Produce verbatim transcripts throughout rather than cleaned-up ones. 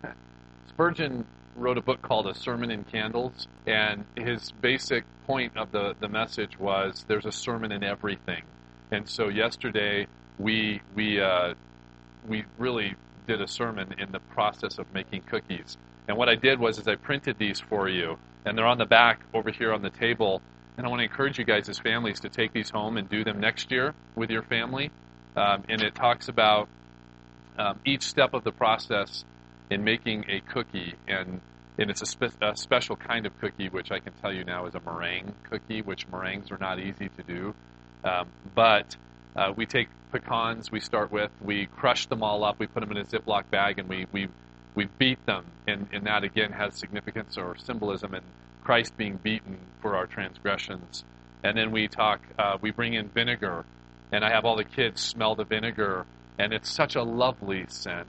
Spurgeon wrote a book called A Sermon in Candles, and his basic point of the, the message was there's a sermon in everything. And so yesterday we we uh, we really did a sermon in the process of making cookies. And what I did was is I printed these for you, and they're on the back over here on the table. And I want to encourage you guys as families to take these home and do them next year with your family. Um, and it talks about um, each step of the process in making a cookie, and and it's a, spe- a special kind of cookie, which I can tell you now is a meringue cookie, which meringues are not easy to do. Um, but uh, we take pecans, we start with, we crush them all up, we put them in a Ziploc bag, and we we, we beat them, and, and that again has significance or symbolism in Christ being beaten for our transgressions. And then we talk, uh, we bring in vinegar, and I have all the kids smell the vinegar, and it's such a lovely scent.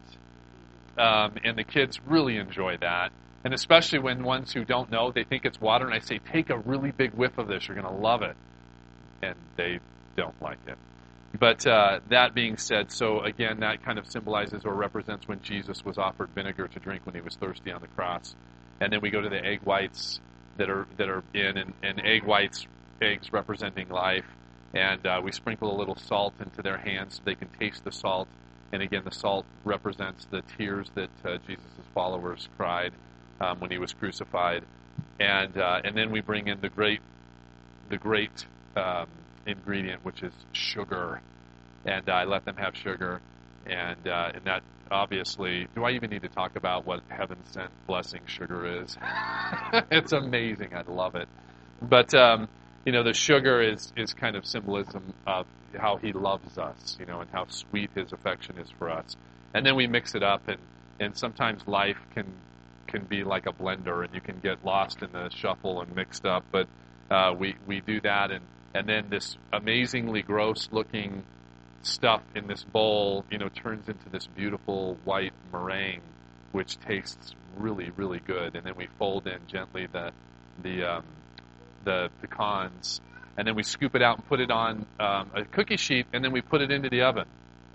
Um, and the kids really enjoy that. And especially when ones who don't know, they think it's water, and I say, take a really big whiff of this, you're going to love it. And they don't like it. But uh, that being said, so again, that kind of symbolizes or represents when Jesus was offered vinegar to drink when he was thirsty on the cross. And then we go to the egg whites that are that are in, and, and egg whites, eggs representing life. And uh, we sprinkle a little salt into their hands so they can taste the salt. And again, the salt represents the tears that uh, Jesus' followers cried um, when he was crucified. And uh, and then we bring in the great the great um, ingredient, which is sugar. And I let them have sugar. And uh, and that obviously, do I even need to talk about what heaven-sent blessing sugar is? It's amazing. I love it. But um, you know, the sugar is is kind of symbolism of how he loves us, you know, and how sweet his affection is for us. And then we mix it up, and, and sometimes life can can be like a blender, and you can get lost in the shuffle and mixed up. But uh, we we do that, and and then this amazingly gross-looking stuff in this bowl, you know, turns into this beautiful white meringue, which tastes really, really good. And then we fold in gently the the um, the pecans, and then we scoop it out and put it on um, a cookie sheet, and then we put it into the oven.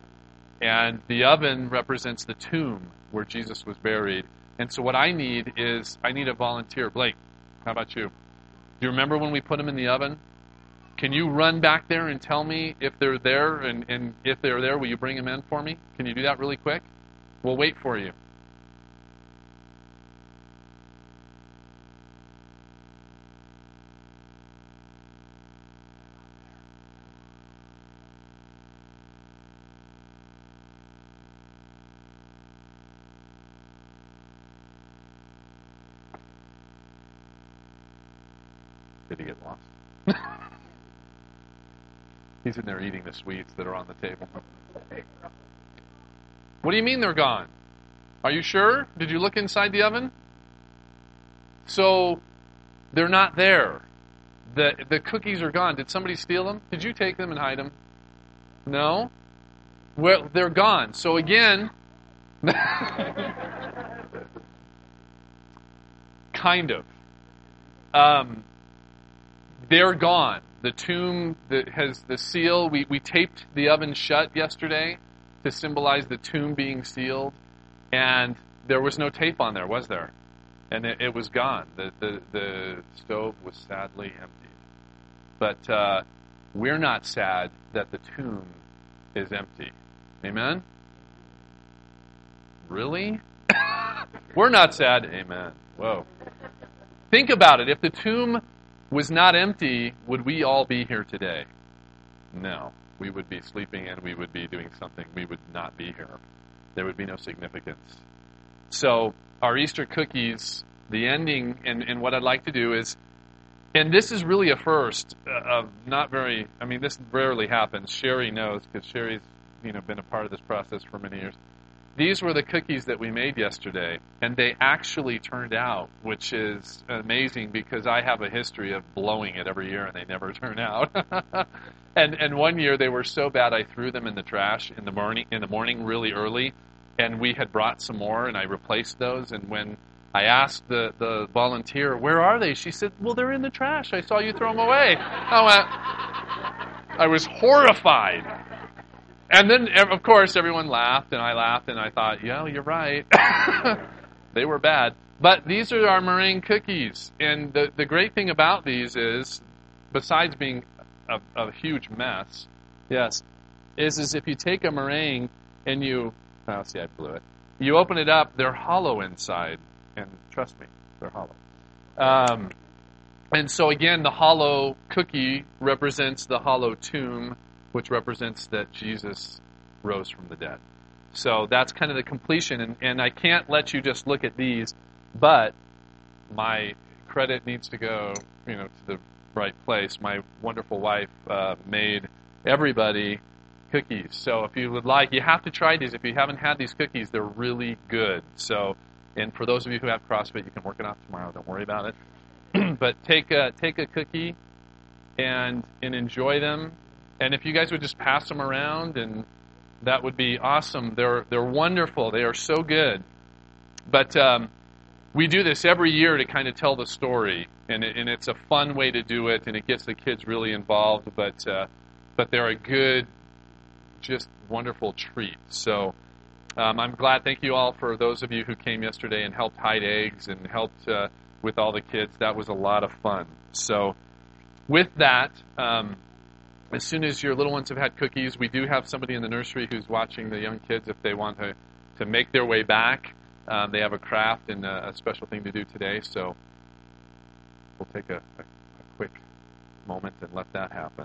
And the oven represents the tomb where Jesus was buried. And so what I need is, I need a volunteer. Blake, how about you? Do you remember when we put them in the oven? Can you run back there and tell me if they're there, and, and if they're there, will you bring them in for me? Can you do that really quick? We'll wait for you. Did he get lost? He's in there eating the sweets that are on the table. What do you mean they're gone? Are you sure? Did you look inside the oven? So, they're not there. The the cookies are gone. Did somebody steal them? Did you take them and hide them? No? Well, they're gone. So again, kind of. Um, they're gone. The tomb that has the seal, we, we taped the oven shut yesterday to symbolize the tomb being sealed, and there was no tape on there, was there? And it, it was gone. The, the, the stove was sadly emptied. But uh, we're not sad that the tomb is empty. Amen? Really? We're not sad. Amen. Whoa. Think about it. If the tomb was not empty, would we all be here today? No. We would be sleeping and we would be doing something. We would not be here. There would be no significance. So our Easter cookies, the ending, and, and what I'd like to do is, and this is really a first, uh, of not very, I mean, this rarely happens. Sherry knows, because Sherry's, you know, been a part of this process for many years. These were the cookies that we made yesterday, and they actually turned out, which is amazing because I have a history of blowing it every year and they never turn out. and and one year they were so bad I threw them in the trash in the morning in the morning really early, and we had brought some more and I replaced those, and when I asked the, the volunteer, where are they? She said, well, they're in the trash. I saw you throw them away. I went, I was horrified. And then, of course, everyone laughed, and I laughed, and I thought, yeah, you're right. They were bad. But these are our meringue cookies. And the, the great thing about these is, besides being a, a huge mess, yes, is, is if you take a meringue and you, oh, see, I blew it. You open it up, they're hollow inside. And trust me, they're hollow. Um, and so again, the hollow cookie represents the hollow tomb, which represents that Jesus rose from the dead. So that's kind of the completion. And, and I can't let you just look at these, but my credit needs to go, you know, to the right place. My wonderful wife uh, made everybody cookies. So if you would like, you have to try these. If you haven't had these cookies, they're really good. So, and for those of you who have CrossFit, you can work it off tomorrow. Don't worry about it. But take a, take a cookie and and enjoy them. And if you guys would just pass them around, and that would be awesome. They're they're wonderful. They are so good. But um, we do this every year to kind of tell the story, and it, and it's a fun way to do it, and it gets the kids really involved. But uh, but they're a good, just wonderful treat. So um, I'm glad. Thank you all for those of you who came yesterday and helped hide eggs and helped uh, with all the kids. That was a lot of fun. So with that, um, as soon as your little ones have had cookies, we do have somebody in the nursery who's watching the young kids if they want to, to make their way back. Um, they have a craft and a, a special thing to do today. So we'll take a, a, a quick moment and let that happen.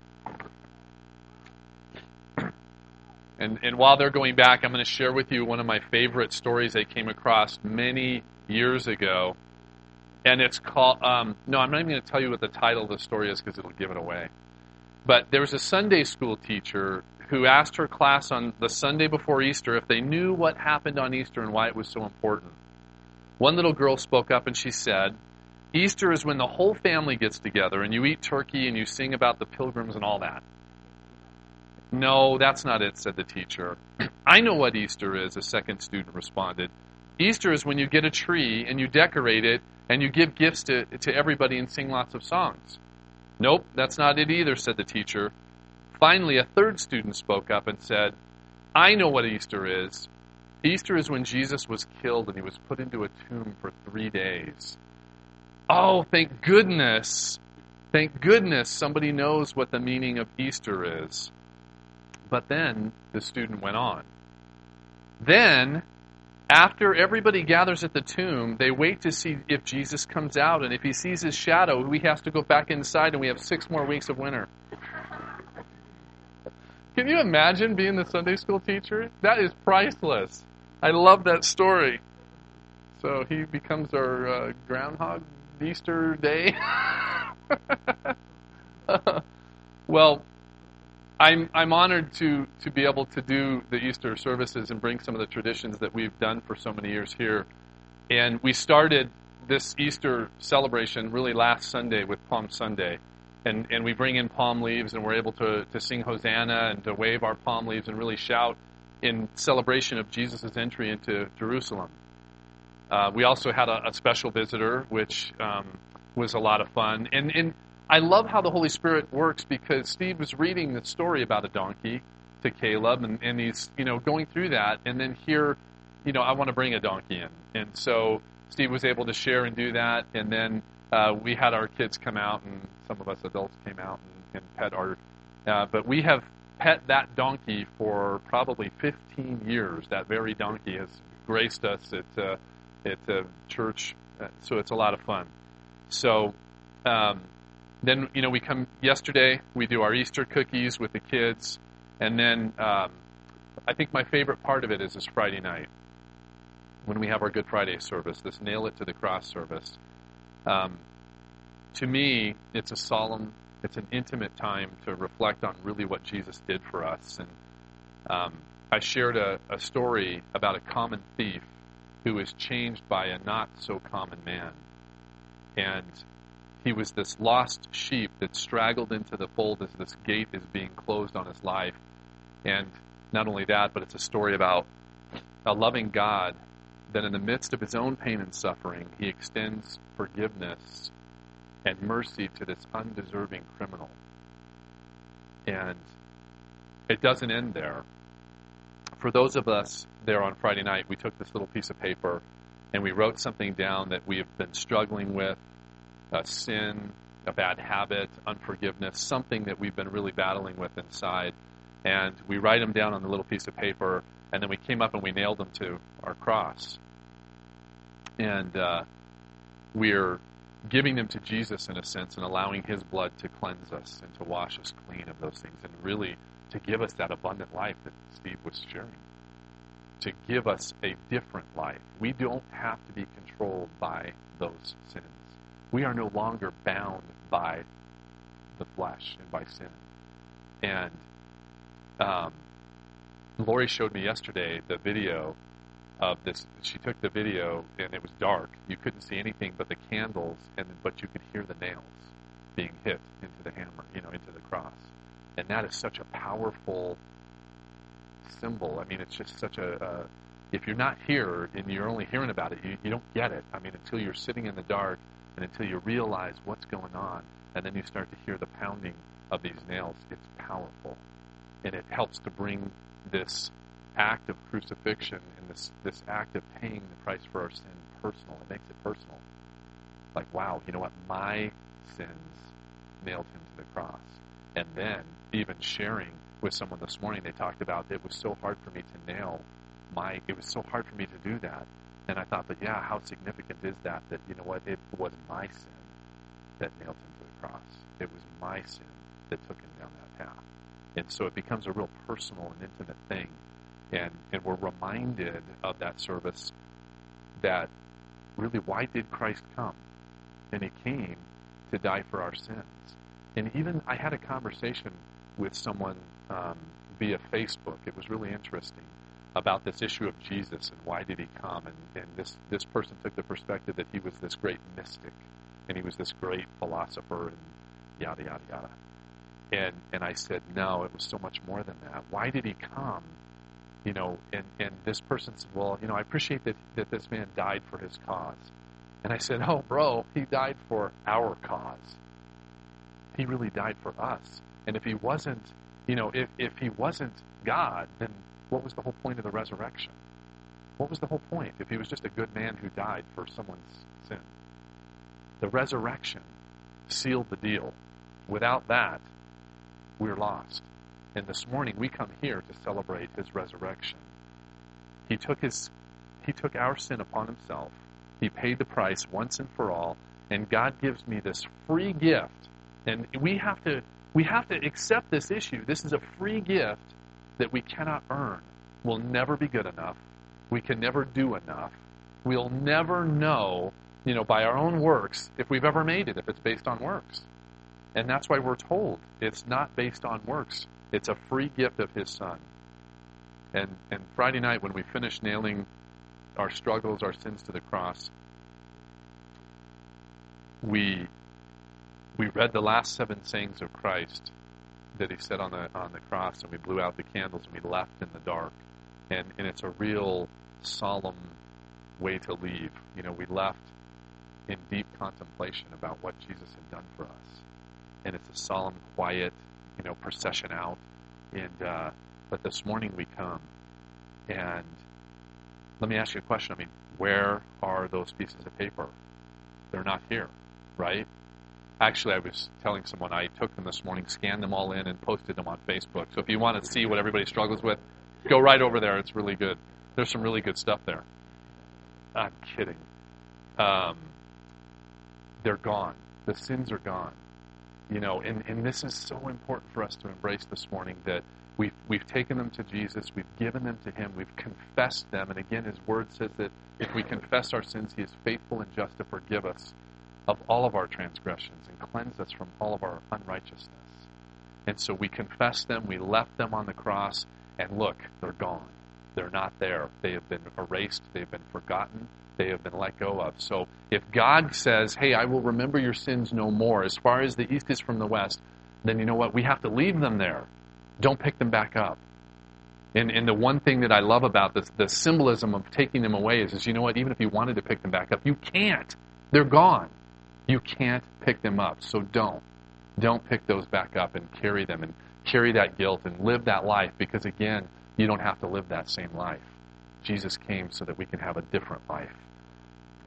And, and while they're going back, I'm going to share with you one of my favorite stories I came across many years ago. And it's called, um, no, I'm not even going to tell you what the title of the story is because it'll give it away. But there was a Sunday school teacher who asked her class on the Sunday before Easter if they knew what happened on Easter and why it was so important. One little girl spoke up and she said, Easter is when the whole family gets together and you eat turkey and you sing about the pilgrims and all that. No, that's not it, said the teacher. I know what Easter is, a second student responded. Easter is when you get a tree and you decorate it and you give gifts to, to everybody and sing lots of songs. Nope, that's not it either, said the teacher. Finally, a third student spoke up and said, I know what Easter is. Easter is when Jesus was killed and he was put into a tomb for three days. Oh, thank goodness. Thank goodness somebody knows what the meaning of Easter is. But then the student went on. Then, after everybody gathers at the tomb, they wait to see if Jesus comes out. And if he sees his shadow, we have to go back inside and we have six more weeks of winter. Can you imagine being the Sunday school teacher? That is priceless. I love that story. So he becomes our uh, Groundhog Easter Day. Well, I'm I'm honored to, to be able to do the Easter services and bring some of the traditions that we've done for so many years here. And we started this Easter celebration really last Sunday with Palm Sunday. And and we bring in palm leaves and we're able to, to sing Hosanna and to wave our palm leaves and really shout in celebration of Jesus' entry into Jerusalem. Uh, we also had a, a special visitor, which um, was a lot of fun. And and I love how the Holy Spirit works because Steve was reading the story about a donkey to Caleb, and, and he's, you know, going through that, and then here, you know, I want to bring a donkey in. And so Steve was able to share and do that, and then uh, we had our kids come out, and some of us adults came out and, and pet our, uh, but we have pet that donkey for probably fifteen years. That very donkey has graced us at, uh, at uh, church, uh, so it's a lot of fun. So, um, Then, you know, we come yesterday, we do our Easter cookies with the kids, and then um, I think my favorite part of it is this Friday night when we have our Good Friday service, this Nail It to the Cross service. Um, to me, it's a solemn, it's an intimate time to reflect on really what Jesus did for us. And um, I shared a, a story about a common thief who was changed by a not-so-common man. And he was this lost sheep that straggled into the fold as this gate is being closed on his life. And not only that, but it's a story about a loving God that in the midst of his own pain and suffering, he extends forgiveness and mercy to this undeserving criminal. And it doesn't end there. For those of us there on Friday night, we took this little piece of paper and we wrote something down that we have been struggling with, a sin, a bad habit, unforgiveness, something that we've been really battling with inside. And we write them down on a little piece of paper, and then we came up and we nailed them to our cross. And uh, we're giving them to Jesus in a sense and allowing his blood to cleanse us and to wash us clean of those things and really to give us that abundant life that Steve was sharing, to give us a different life. We don't have to be controlled by those sins. We are no longer bound by the flesh and by sin. And um, Lori showed me yesterday the video of this. She took the video, and it was dark. You couldn't see anything but the candles, and but you could hear the nails being hit into the hammer, you know, into the cross. And that is such a powerful symbol. I mean, it's just such a... Uh, if you're not here and you're only hearing about it, you, you don't get it. I mean, until you're sitting in the dark and until you realize what's going on, and then you start to hear the pounding of these nails, it's powerful. And it helps to bring this act of crucifixion and this, this act of paying the price for our sin personal. It makes it personal. Like, wow, you know what? My sins nailed him to the cross. And then even sharing with someone this morning, they talked about it was so hard for me to nail my, it was so hard for me to do that. And I thought, but yeah, how significant is that, that, you know what, it was my sin that nailed him to the cross. It was my sin that took him down that path. And so it becomes a real personal and intimate thing. And, and we're reminded of that service that really, why did Christ come? And he came to die for our sins. And even I had a conversation with someone um, via Facebook. It was really interesting about this issue of Jesus and why did he come. And, and this, this person took the perspective that he was this great mystic and he was this great philosopher and yada, yada, yada. And and I said, no, it was so much more than that. Why did he come? You know, and, and this person said, well, you know, I appreciate that, that this man died for his cause. And I said, oh, bro, he died for our cause. He really died for us. And if he wasn't, you know, if, if he wasn't God, then what was the whole point of the resurrection? What was the whole point if he was just a good man who died for someone's sin? The resurrection sealed the deal. Without that, we're lost. And this morning we come here to celebrate his resurrection. He took his he took our sin upon himself. He paid the price once and for all, and God gives me this free gift. And we have to we have to accept this issue. This is a free gift that we cannot earn. We'll never be good enough. We can never do enough. We'll never know, you know, by our own works if we've ever made it, if it's based on works. And that's why we're told it's not based on works. It's a free gift of his Son. And and Friday night when we finished nailing our struggles, our sins to the cross, we we read the last seven sayings of Christ that he said on the on the cross, and we blew out the candles and we left in the dark. And and it's a real solemn way to leave. You know, we left in deep contemplation about what Jesus had done for us. And it's a solemn, quiet, you know, procession out. And uh, but this morning we come, and let me ask you a question. I mean, where are those pieces of paper? They're not here, right? Actually, I was telling someone I took them this morning, scanned them all in, and posted them on Facebook. So if you want to see what everybody struggles with, go right over there. It's really good. There's some really good stuff there. I'm kidding. Um, they're gone. The sins are gone. You know, and, and this is so important for us to embrace this morning, that we've, we've taken them to Jesus, we've given them to him, we've confessed them, and again, his word says that if we confess our sins, he is faithful and just to forgive us of all of our transgressions and cleanse us from all of our unrighteousness. And so we confess them, we left them on the cross, and look, they're gone. They're not there. They have been erased, they have been forgotten, they have been let go of. So if God says, hey, I will remember your sins no more, as far as the east is from the west, then you know what? We have to leave them there. Don't pick them back up. And, and the one thing that I love about this, the symbolism of taking them away is, is, you know what? Even if you wanted to pick them back up, you can't. They're gone. You can't pick them up. So don't. Don't pick those back up and carry them and carry that guilt and live that life, because again, you don't have to live that same life. Jesus came so that we can have a different life.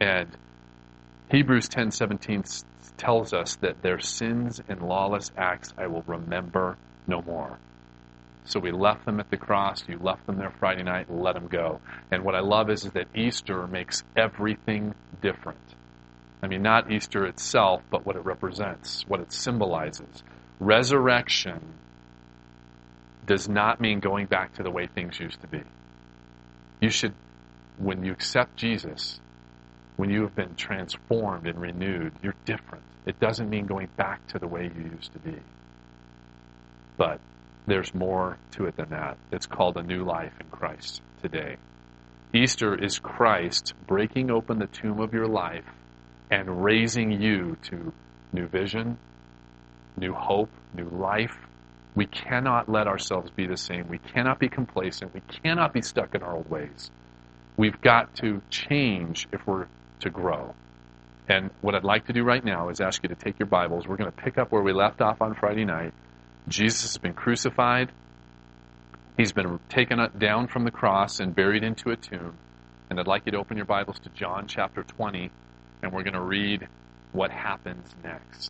And Hebrews ten seventeen tells us that their sins and lawless acts I will remember no more. So we left them at the cross. You left them there Friday night. Let them go. And what I love is, is that Easter makes everything different. I mean, not Easter itself, but what it represents, what it symbolizes. Resurrection does not mean going back to the way things used to be. You should, when you accept Jesus, when you have been transformed and renewed, you're different. It doesn't mean going back to the way you used to be. But there's more to it than that. It's called a new life in Christ today. Easter is Christ breaking open the tomb of your life and raising you to new vision, new hope, new life. We cannot let ourselves be the same. We cannot be complacent. We cannot be stuck in our old ways. We've got to change if we're to grow. And what I'd like to do right now is ask you to take your Bibles. We're going to pick up where we left off on Friday night. Jesus has been crucified. He's been taken down from the cross and buried into a tomb. And I'd like you to open your Bibles to John chapter twenty, and we're going to read what happens next.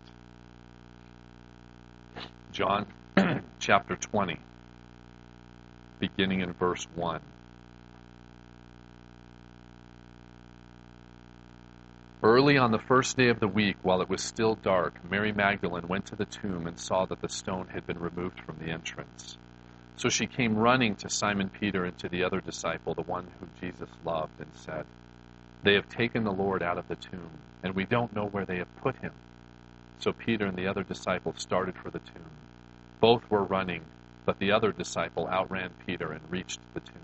John chapter twenty, beginning in verse one. Early on the first day of the week, while it was still dark, Mary Magdalene went to the tomb and saw that the stone had been removed from the entrance. So she came running to Simon Peter and to the other disciple, the one whom Jesus loved, and said, "They have taken the Lord out of the tomb, and we don't know where they have put him." So Peter and the other disciple started for the tomb. Both were running, but the other disciple outran Peter and reached the tomb.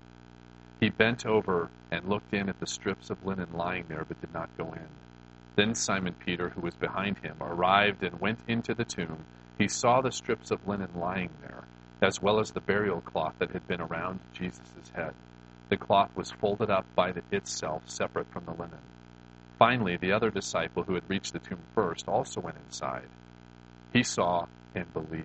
He bent over and looked in at the strips of linen lying there, but did not go in. Then Simon Peter, who was behind him, arrived and went into the tomb. He saw the strips of linen lying there, as well as the burial cloth that had been around Jesus' head. The cloth was folded up by itself, separate from the linen. Finally, the other disciple, who had reached the tomb first, also went inside. He saw and believed.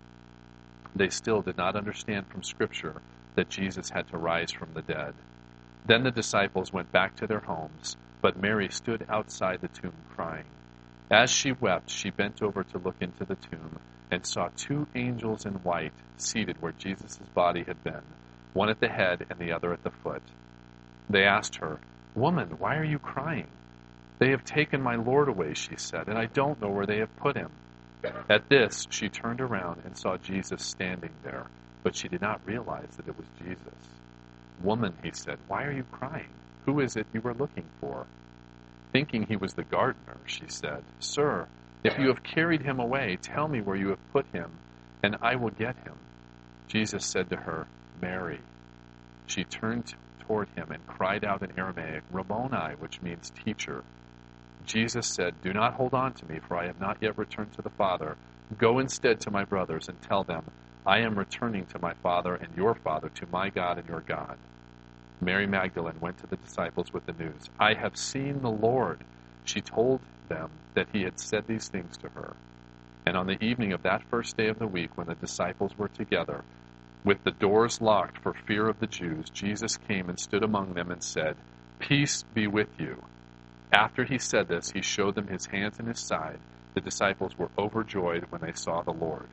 They still did not understand from Scripture that Jesus had to rise from the dead. Then the disciples went back to their homes, but Mary stood outside the tomb crying. As she wept, she bent over to look into the tomb and saw two angels in white seated where Jesus' body had been, one at the head and the other at the foot. They asked her, "Woman, why are you crying?" "They have taken my Lord away," she said, "and I don't know where they have put him." At this, she turned around and saw Jesus standing there, but she did not realize that it was Jesus. "Woman," he said, "why are you crying? Who is it you were looking for?" Thinking he was the gardener, she said, "Sir, if you have carried him away, tell me where you have put him, and I will get him." Jesus said to her, "Mary." She turned toward him and cried out in Aramaic, "Rabboni," which means teacher. Jesus said, "Do not hold on to me, for I have not yet returned to the Father. Go instead to my brothers and tell them, I am returning to my Father and your Father, to my God and your God." Mary Magdalene went to the disciples with the news. "I have seen the Lord." She told them that he had said these things to her. And on the evening of that first day of the week, when the disciples were together, with the doors locked for fear of the Jews, Jesus came and stood among them and said, "Peace be with you." After he said this, he showed them his hands and his side. The disciples were overjoyed when they saw the Lord.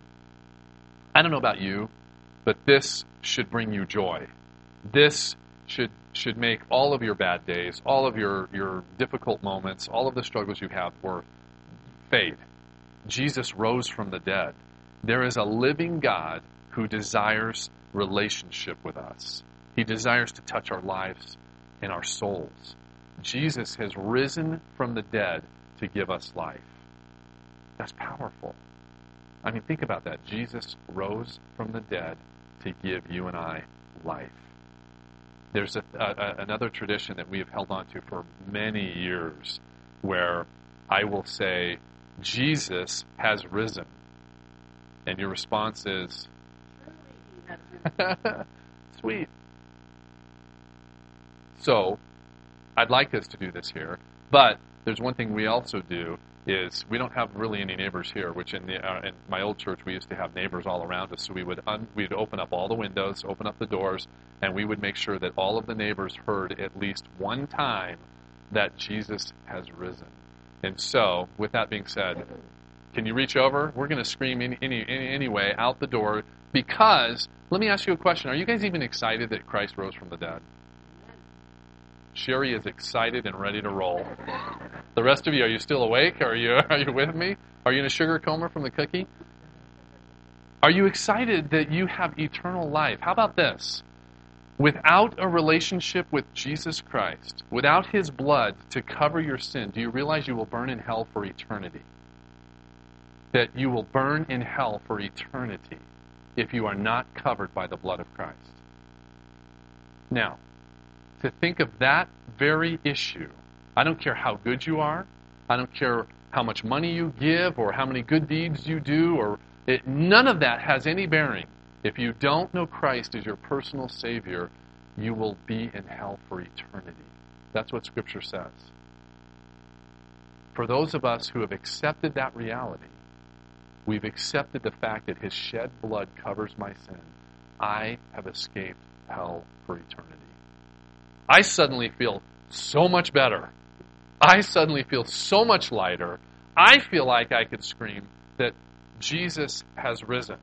I don't know about you, but this should bring you joy. This should should make all of your bad days, all of your, your difficult moments, all of the struggles you have were fade. Jesus rose from the dead. There is a living God who desires relationship with us. He desires to touch our lives and our souls. Jesus has risen from the dead to give us life. That's powerful. I mean, think about that. Jesus rose from the dead to give you and I life. There's a, a, another tradition that we have held on to for many years where I will say, "Jesus has risen." And your response is, sweet. So, I'd like us to do this here, but there's one thing we also do is we don't have really any neighbors here, which in, the, uh, in my old church we used to have neighbors all around us, so we would un, we'd open up all the windows, open up the doors, and we would make sure that all of the neighbors heard at least one time that Jesus has risen. And so, with that being said, can you reach over? We're going to scream any, any, any, anyway out the door because, let me ask you a question. Are you guys even excited that Christ rose from the dead? Sherry is excited and ready to roll. The rest of you, are you still awake? Are you, are you with me? Are you in a sugar coma from the cookie? Are you excited that you have eternal life? How about this? Without a relationship with Jesus Christ, without His blood to cover your sin, do you realize you will burn in hell for eternity? That you will burn in hell for eternity if you are not covered by the blood of Christ. Now, to think of that very issue, I don't care how good you are, I don't care how much money you give or how many good deeds you do, or it, none of that has any bearing. If you don't know Christ as your personal Savior, you will be in hell for eternity. That's what Scripture says. For those of us who have accepted that reality, we've accepted the fact that His shed blood covers my sin. I have escaped hell for eternity. I suddenly feel so much better. I suddenly feel so much lighter. I feel like I could scream that Jesus has risen.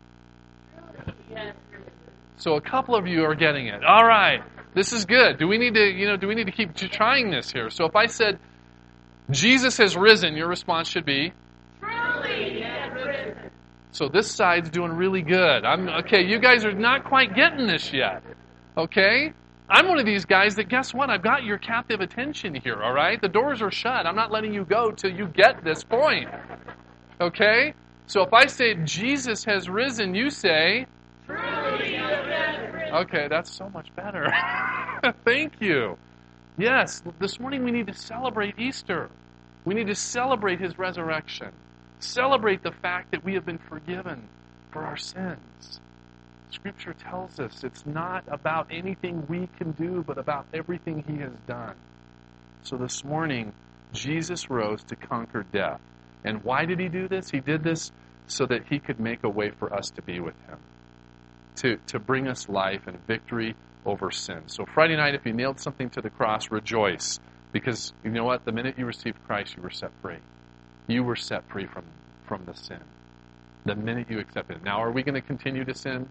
So a couple of you are getting it. All right, this is good. Do we need to, you know, do we need to keep trying this here? So if I said Jesus has risen, your response should be truly he has risen. So this side's doing really good. I'm okay. You guys are not quite getting this yet. Okay, I'm one of these guys that, guess what? I've got your captive attention here. All right, the doors are shut. I'm not letting you go till you get this point. Okay. So if I say Jesus has risen, you say truly he has risen. Okay, that's so much better. Thank you. Yes, this morning we need to celebrate Easter. We need to celebrate His resurrection. Celebrate the fact that we have been forgiven for our sins. Scripture tells us it's not about anything we can do, but about everything He has done. So this morning, Jesus rose to conquer death. And why did He do this? He did this so that He could make a way for us to be with Him, to, to bring us life and victory over sin. So Friday night, if you nailed something to the cross, rejoice. Because you know what? The minute you received Christ, you were set free. You were set free from, from the sin. The minute you accepted it. Now, are we going to continue to sin?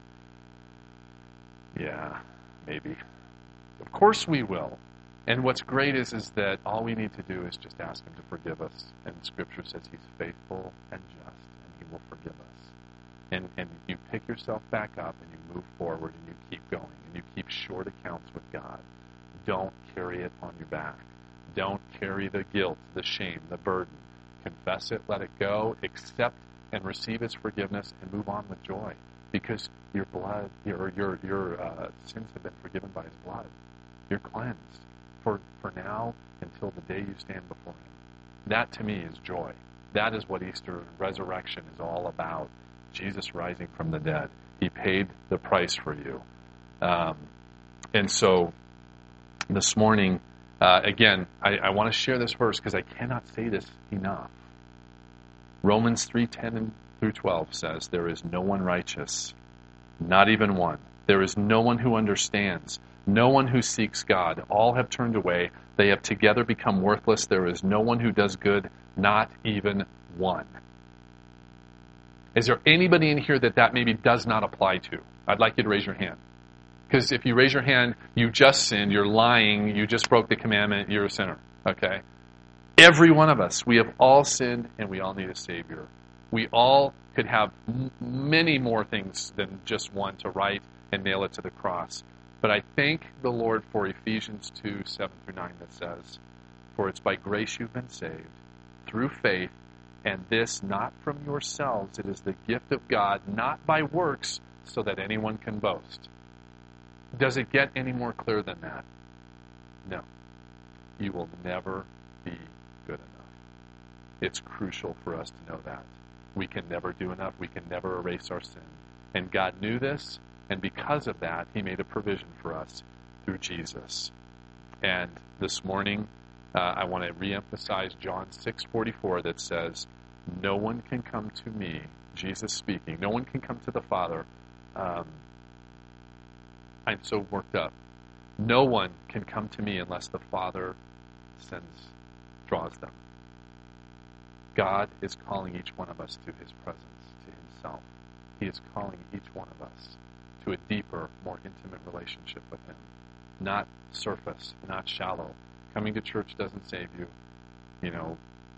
Yeah, maybe. Of course we will. And what's great is, is that all we need to do is just ask Him to forgive us. And Scripture says He's faithful and just, and He will forgive us. And, and you pick yourself back up, and you move forward, and you keep going, and you keep short accounts with God. Don't carry it on your back. Don't carry the guilt, the shame, the burden. Confess it, let it go, accept and receive His forgiveness, and move on with joy. Because your blood, your your your uh, sins have been forgiven by His blood. You're cleansed for for now until the day you stand before Him. That to me is joy. That is what Easter and resurrection is all about. Jesus rising from the dead. He paid the price for you. Um, and so this morning, uh, again, I, I want to share this verse because I cannot say this enough. Romans three ten through twelve says, "There is no one righteous, not even one. There is no one who understands, no one who seeks God. All have turned away. They have together become worthless. There is no one who does good, not even one." Is there anybody in here that that maybe does not apply to? I'd like you to raise your hand. Because if you raise your hand, you just sinned, you're lying, you just broke the commandment, you're a sinner. Okay? Every one of us, we have all sinned and we all need a Savior. We all could have m- many more things than just one to write and nail it to the cross. But I thank the Lord for Ephesians two, seven through nine that says, "For it's by grace you've been saved, through faith, and this not from yourselves. It is the gift of God, not by works, so that anyone can boast." Does it get any more clear than that? No. You will never be good enough. It's crucial for us to know that. We can never do enough. We can never erase our sin. And God knew this, and because of that, He made a provision for us through Jesus. And this morning, uh, I want to reemphasize John six forty-four that says, "No one can come to me," Jesus speaking, "no one can come to the Father." Um, I'm so worked up. "No one can come to me unless the Father sends, draws them. God is calling each one of us to his presence, to himself. He is calling each one of us to a deeper, more intimate relationship with him. Not surface, not shallow. Coming to church doesn't save you. You know,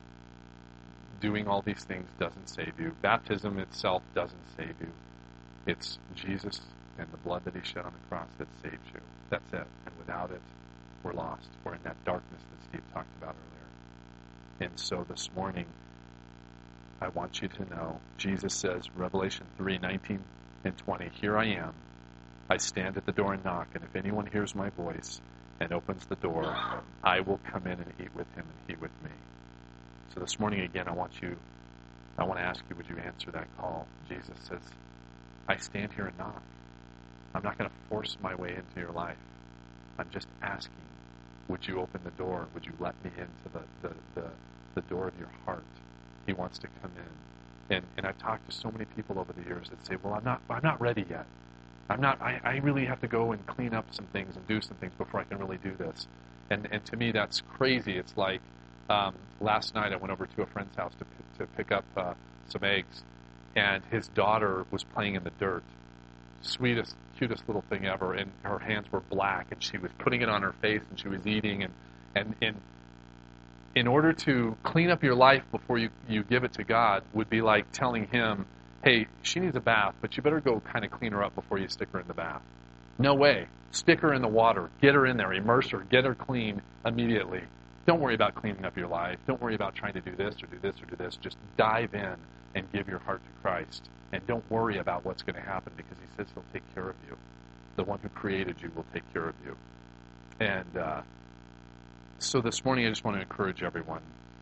doing all these things doesn't save you. Baptism itself doesn't save you. It's Jesus and the blood that he shed on the cross that saves you. That's it. And without it, we're lost. We're in that darkness that Steve talked about earlier. And so this morning, I want you to know, Jesus says, Revelation three, nineteen and twenty, here I am. I stand at the door and knock, and if anyone hears my voice and opens the door, I will come in and eat with him and he with me. So this morning, again, I want you, I want to ask you, would you answer that call? Jesus says, I stand here and knock. I'm not going to force my way into your life. I'm just asking, would you open the door? Would you let me into the, the, the, the door of your heart? He wants to come in. And and I've talked to so many people over the years that say, well, I'm not I'm not ready yet. I'm not I, I really have to go and clean up some things and do some things before I can really do this. And and to me that's crazy. It's like um, last night I went over to a friend's house to to pick up uh, some eggs, and his daughter was playing in the dirt. Sweetest, cutest little thing ever, and her hands were black, and she was putting it on her face, and she was eating, and and and in order to clean up your life before you, you give it to God would be like telling him, hey, she needs a bath, but you better go kind of clean her up before you stick her in the bath. No way. Stick her in the water. Get her in there. Immerse her. Get her clean immediately. Don't worry about cleaning up your life. Don't worry about trying to do this or do this or do this. Just dive in and give your heart to Christ. And don't worry about what's going to happen, because he says he'll take care of you. The one who created you will take care of you. And uh, so this morning I just want to encourage everyone.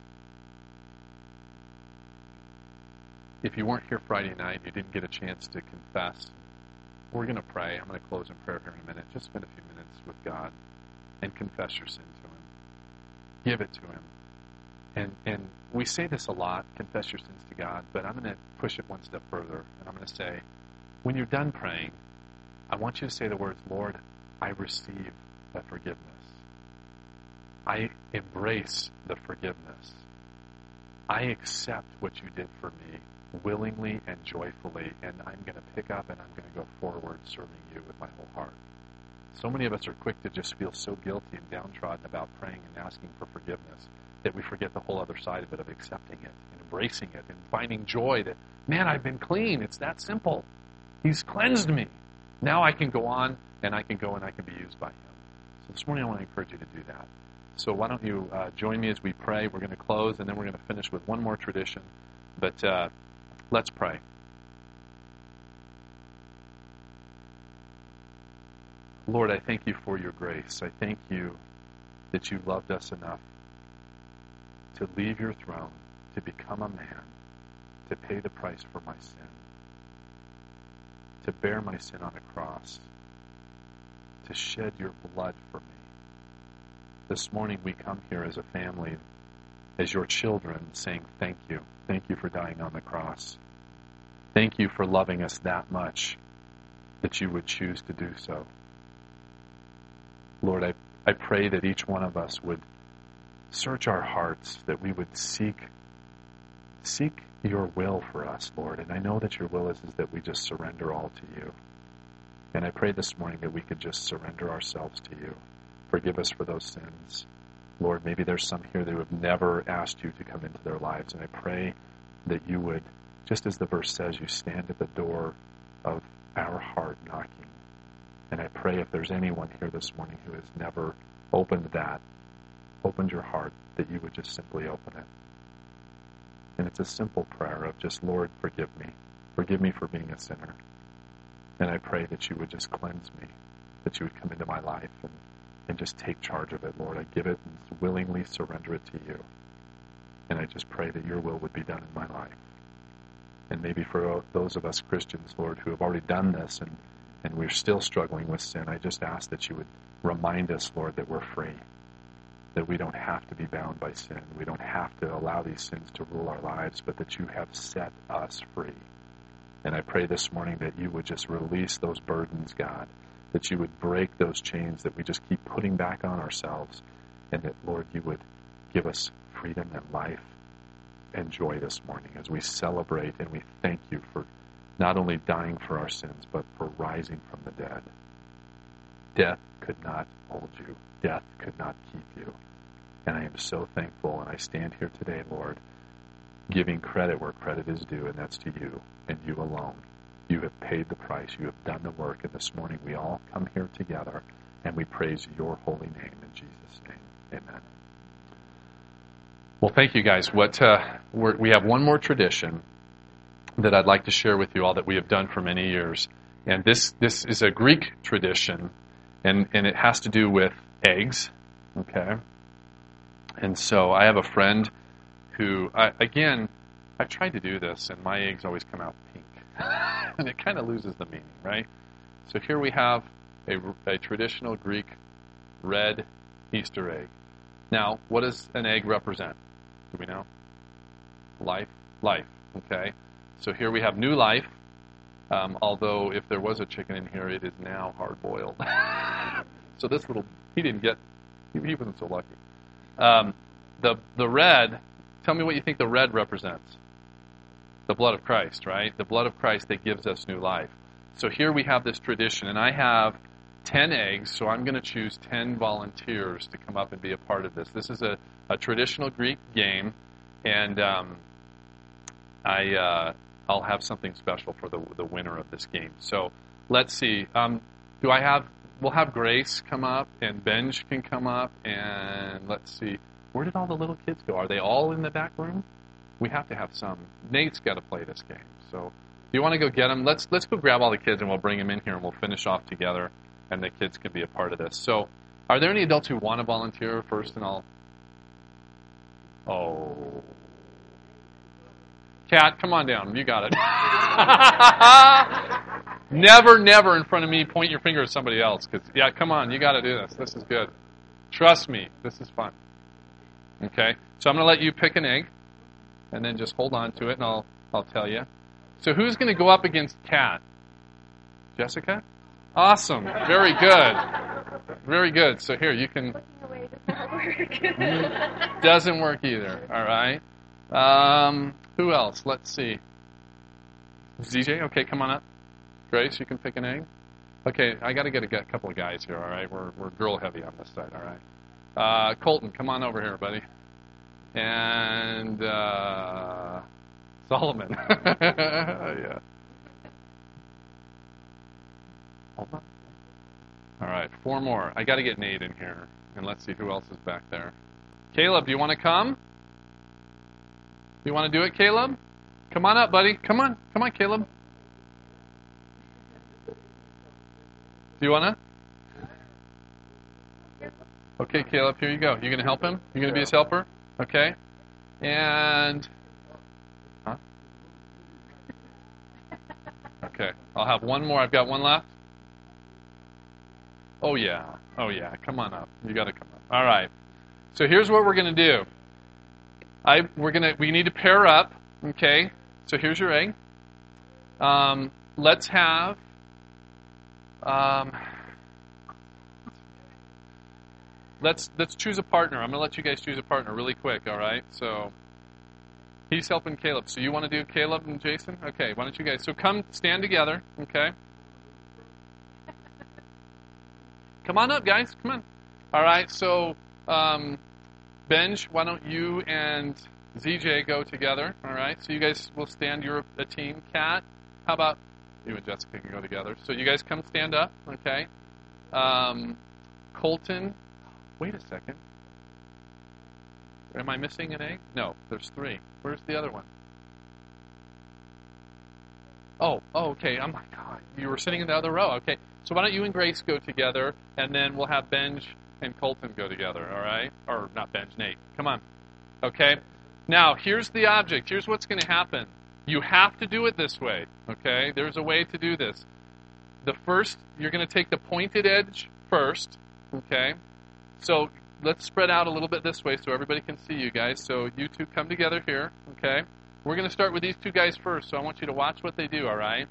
If you weren't here Friday night, you didn't get a chance to confess, we're going to pray. I'm going to close in prayer here in a minute. Just spend a few minutes with God and confess your sin to him. Give it to him. And and we say this a lot, confess your sins to God, but I'm going to push it one step further, and I'm going to say, when you're done praying, I want you to say the words, Lord, I receive that forgiveness. I embrace the forgiveness. I accept what you did for me willingly and joyfully, and I'm going to pick up and I'm going to go forward serving you with my whole heart. So many of us are quick to just feel so guilty and downtrodden about praying and asking for forgiveness that we forget the whole other side of it, of accepting it and embracing it and finding joy that, man, I've been clean. It's that simple. He's cleansed me. Now I can go on and I can go and I can be used by him. So this morning I want to encourage you to do that. So why don't you uh, join me as we pray. We're going to close, and then we're going to finish with one more tradition. But uh, let's pray. Lord, I thank you for your grace. I thank you that you loved us enough to leave your throne, to become a man, to pay the price for my sin, to bear my sin on a cross, to shed your blood for me. This morning we come here as a family, as your children, saying thank you. Thank you for dying on the cross. Thank you for loving us that much that you would choose to do so. Lord, I, I pray that each one of us would search our hearts, that we would seek seek your will for us, Lord. And I know that your will is, is that we just surrender all to you. And I pray this morning that we could just surrender ourselves to you. Forgive us for those sins. Lord, maybe there's some here that have never asked you to come into their lives. And I pray that you would, just as the verse says, you stand at the door of our heart knocking. And I pray if there's anyone here this morning who has never opened that, opened your heart, that you would just simply open it. And it's a simple prayer of just, Lord, forgive me. Forgive me for being a sinner. And I pray that you would just cleanse me, that you would come into my life and, and just take charge of it, Lord. I give it and willingly surrender it to you. And I just pray that your will would be done in my life. And maybe for those of us Christians, Lord, who have already done this and, and we're still struggling with sin, I just ask that you would remind us, Lord, that we're free, that we don't have to be bound by sin. We don't have to allow these sins to rule our lives, but that you have set us free. And I pray this morning that you would just release those burdens, God, that you would break those chains that we just keep putting back on ourselves, and that, Lord, you would give us freedom and life and joy this morning as we celebrate and we thank you for not only dying for our sins, but for rising from the dead. Death could not hold you. Death could not keep you. And I am so thankful, and I stand here today, Lord, giving credit where credit is due, and that's to you and you alone. You have paid the price. You have done the work, and this morning we all come here together, and we praise your holy name in Jesus' name. Amen. Well, thank you, guys. What uh, we're, we have one more tradition that I'd like to share with you all that we have done for many years. And this, this is a Greek tradition, and, and it has to do with eggs, okay? And so I have a friend who, I, again, I tried to do this, and my eggs always come out pink. And it kind of loses the meaning, right? So here we have a, a traditional Greek red Easter egg. Now, what does an egg represent? Do we know? Life. Life, okay? So here we have new life, um, although if there was a chicken in here, it is now hard-boiled. So this little, he didn't get, he wasn't so lucky. Um, the the red, tell me what you think the red represents. The blood of Christ, right? The blood of Christ that gives us new life. So here we have this tradition, and I have ten eggs, so I'm going to choose ten volunteers to come up and be a part of this. This is a, a traditional Greek game, and um, I, uh, I'll have something special for the, the winner of this game. So let's see. Um, do I have, we'll have Grace come up, and Benj can come up, and let's see. Where did all the little kids go? Are they all in the back room? We have to have some. Nate's got to play this game. So do you want to go get them? Let's let's go grab all the kids and we'll bring them in here and we'll finish off together and the kids can be a part of this. So are there any adults who want to volunteer first and I'll... Oh. Kat, come on down. You got it. Never, never in front of me point your finger at somebody else. Cause, yeah, come on. You got to do this. This is good. Trust me. This is fun. Okay? So I'm going to let you pick an egg. And then just hold on to it, and I'll I'll tell you. So who's going to go up against Kat? Jessica? Awesome. Very good. Very good. So here, you can... Doesn't work either. All right. Um, who else? Let's see. Z J? Okay, come on up. Grace, you can pick an egg. Okay, I got to get a couple of guys here, all right? We're, we're girl-heavy on this side, all right? Uh, Colton, come on over here, buddy. And uh, Solomon. Yeah. Hold on. All right, four more. I got to get Nate in here, and let's see who else is back there. Caleb, do you want to come? You want to do it, Caleb? Come on up, buddy. Come on. Come on, Caleb. Do you want to? Okay, Caleb, here you go. You going to help him? You going to be his helper? Okay. And... Huh? Okay. I'll have one more. I've got one left. Oh, yeah. Oh, yeah. Come on up. You got to come up. All right. So here's what we're going to do. I we're going to we need to pair up, okay? So here's your egg. Um, let's have um, let's let's choose a partner. I'm going to let you guys choose a partner really quick, all right? So he's helping Caleb. So you want to do Caleb and Jason? Okay, why don't you guys? So come stand together, okay? Come on up, guys. Come on. All right, so um, Benj, why don't you and Z J go together, all right? So you guys will stand. You're a team. Kat, how about you and Jessica can go together? So you guys come stand up, okay? Um, Colton, wait a second. Am I missing an egg? No, there's three. Where's the other one? Oh, oh, okay. Oh, my God. You were sitting in the other row. Okay. So why don't you and Grace go together, and then we'll have Benj and Colton go together, all right? Or not Benj, Nate. Come on. Okay? Now, here's the object. Here's what's going to happen. You have to do it this way, okay? There's a way to do this. The first, you're going to take the pointed edge first, okay? So let's spread out a little bit this way so everybody can see you guys. So you two come together here, okay? We're going to start with these two guys first, so I want you to watch what they do, all right?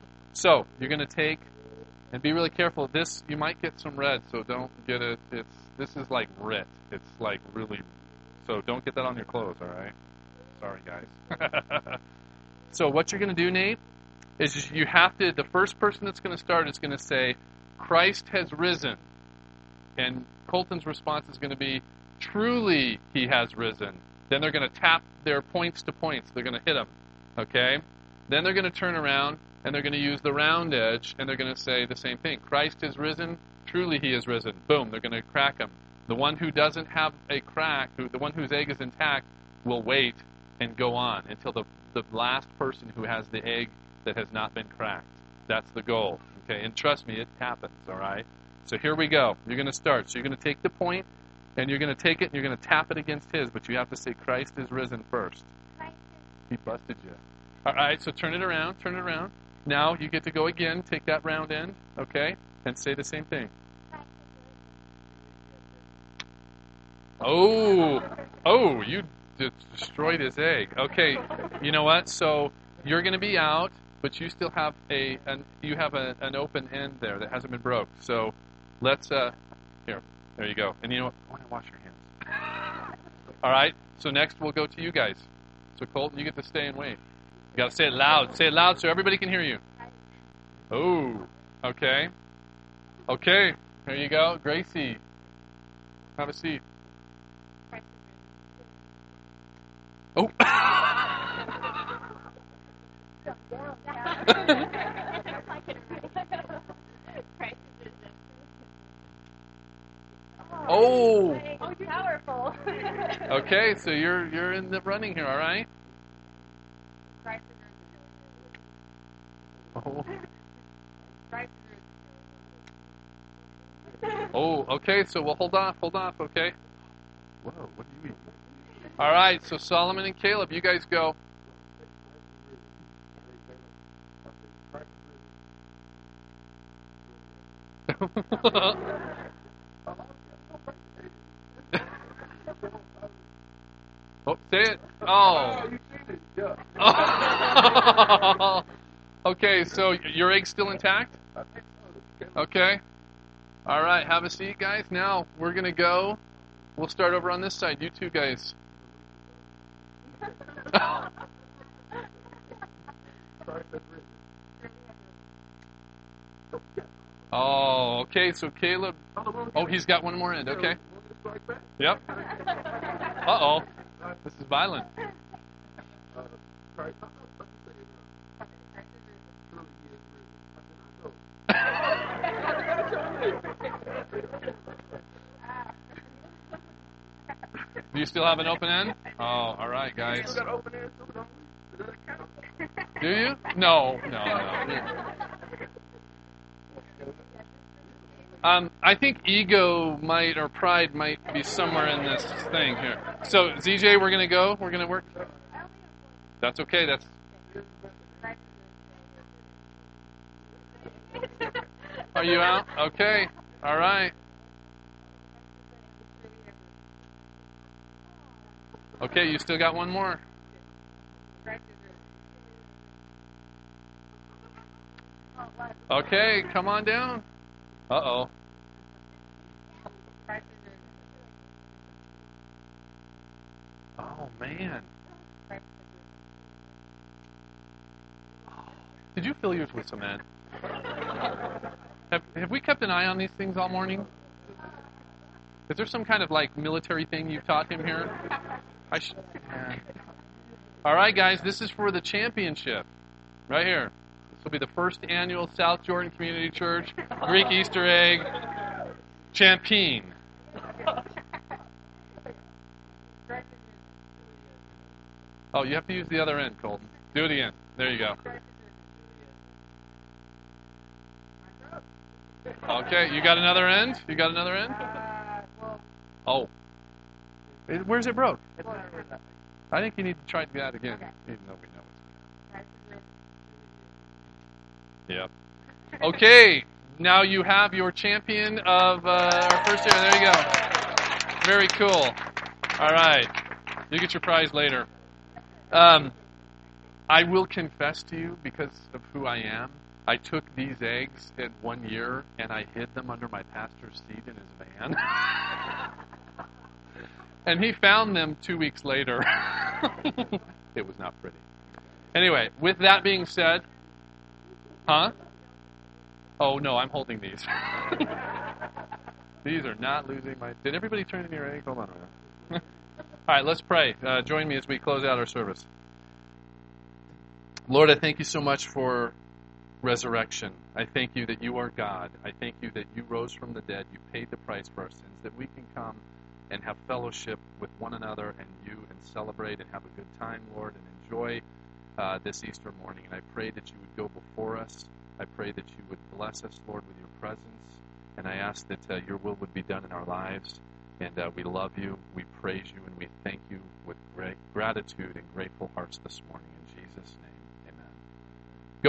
So you're going to take, and be really careful. This, you might get some red, so don't get it. It's this is like writ. It's like really, so don't get that on your clothes, all right? Sorry, guys. So what you're going to do, Nate, is you have to, the first person that's going to start is going to say, Christ has risen. And Colton's response is going to be, truly he has risen. Then they're going to tap their points to points. They're going to hit them, okay? Then they're going to turn around, and they're going to use the round edge, and they're going to say the same thing. Christ has risen, truly he has risen. Boom, they're going to crack them. The one who doesn't have a crack, who, the one whose egg is intact, will wait and go on until the, the last person who has the egg that has not been cracked. That's the goal, okay? And trust me, it happens, all right? So here we go. You're going to start. So you're going to take the point, and you're going to take it, and you're going to tap it against his, but you have to say, Christ is risen first. He busted you. All right, so turn it around, turn it around. Now you get to go again, take that round end, okay, and say the same thing. Oh, oh, you d- destroyed his egg. Okay, you know what? So you're going to be out, but you still have a an, you have a, an open end there that hasn't been broke. So let's uh, here, there you go. And you know what? I want to wash your hands. All right. So next we'll go to you guys. So Colton, you get to stay and wait. You got to say it loud. Say it loud so everybody can hear you. Oh, okay, okay. Here you go, Gracie. Have a seat. Oh. Oh. Oh, powerful. Okay, so you're you're in the running here, all right? Oh. Oh, okay, so we'll hold off, hold off, okay? Whoa, what do you mean? All right, so Solomon and Caleb, you guys go. Oh, say it. Oh. Oh. Okay, so your egg's still intact? Okay. All right, have a seat, guys. Now we're going to go. We'll start over on this side. You two guys. Oh, okay, so Caleb. Oh, he's got one more end. Okay. Yep. Uh-oh. This is violent. Do you still have an open end? Oh, all right, guys. Do you? No, no, no. Um, I think ego might, or pride might be somewhere in this thing here. So, Z J, we're going to go? We're going to work? That's okay. That's. Are you out? Okay. All right. Okay, you still got one more. Okay, come on down. Uh-oh. Oh, man. Did you fill yours with cement? Have, have we kept an eye on these things all morning? Is there some kind of, like, military thing you've taught him here? I should. Yeah. All right, guys, this is for the championship. Right here. This will be the first annual South Jordan Community Church Greek Easter egg champion. Oh, you have to use the other end, Colton. Do it again. There you go. Okay, you got another end? You got another end? Oh. Where's it broke? I think you need to try that again, even though we know it's Yep. Okay, now you have your champion of uh, our first year. There you go. Very cool. All right. You get your prize later. Um, I will confess to you, because of who I am, I took these eggs in one year and I hid them under my pastor's seat in his van. And he found them two weeks later. It was not pretty. Anyway, with that being said, huh? Oh, no, I'm holding these. These are not losing my... Did everybody turn in your egg? Hold on a minute. All right, let's pray. Uh, join me as we close out our service. Lord, I thank you so much for resurrection. I thank you that you are God. I thank you that you rose from the dead. You paid the price for our sins, that we can come and have fellowship with one another and you and celebrate and have a good time, Lord, and enjoy uh, this Easter morning. And I pray that you would go before us. I pray that you would bless us, Lord, with your presence. And I ask that uh, your will would be done in our lives. And uh, we love you, we praise you, and we thank you with great gratitude and grateful hearts this morning. In Jesus' name.